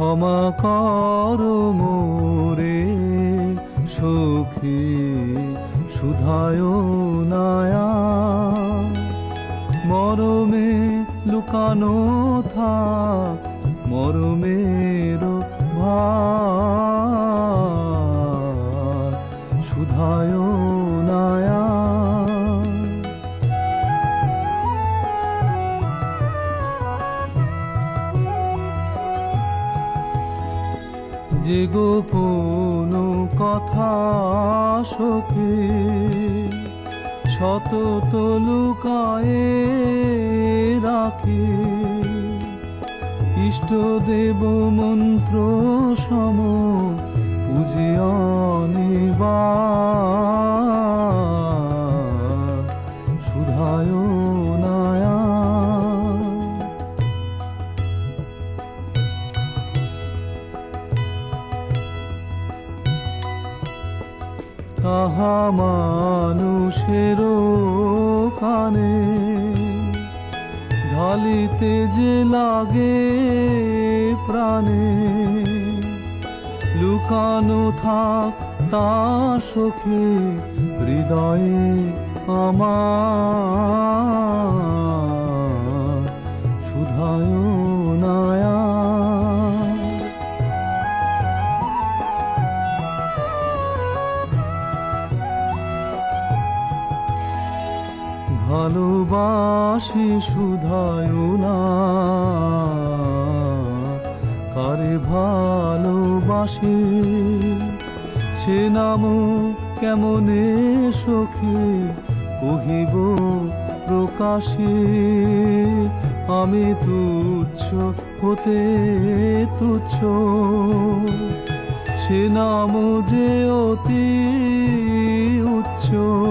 ক্ষমা করো মোরে সখী শুধায় নায়া, মরমে লুকানো থাক মরমের ভার, শুধায় নায়া। যে গোপন কথা সখী সতত লুকায়ে রাখি, ইষ্ট দেব মন্ত্র সম পূজিয়া নিবার, শুধায় নায়া। তাহা মানুষের কানে ঢালিতে যে লাগে প্রাণে, লুকানো থাক তা সখী হৃদয়ে আমার, শুধায় নায়া। ভালোবাসি শুধায় না, কারে ভালোবাসি সে নাম কেমনে সখী কহিব প্রকাশে, আমি তুচ্ছ হতে তুচ্ছ সে নাম যে অতি উচ্চ,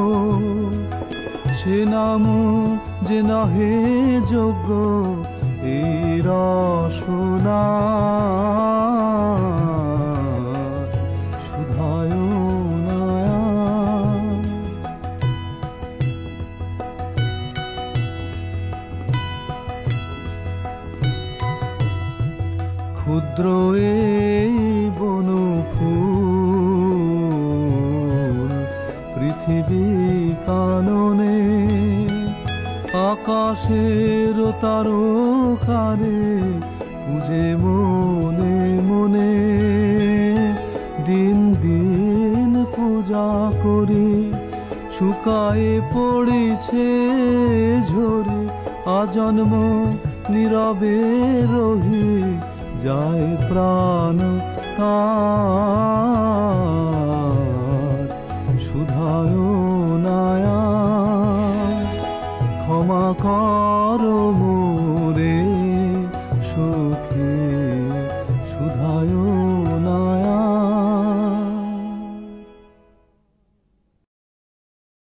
সে নাম যে নহে যোগ্য এই রসনা, শুধায় নায়া। ক্ষুদ্র এই বনফুল পৃথিবী কাননে, আকাশের তারকারে পূজে মনে মনে, দিন দিন পূজা করি শুকায়ে পড়েছে ঝরে, আজন্ম নীরবে রহি যায় প্রাণ তার,